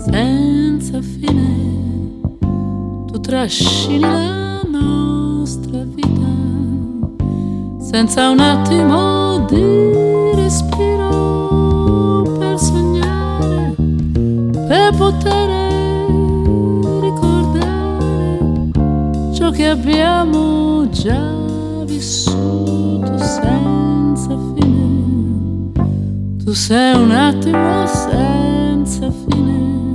senza fine, tu trascini la nostra vita senza un attimo di respiro, per sognare, per poter ricordare ciò che abbiamo già vissuto senza fine. Tu sei un attimo senza fine.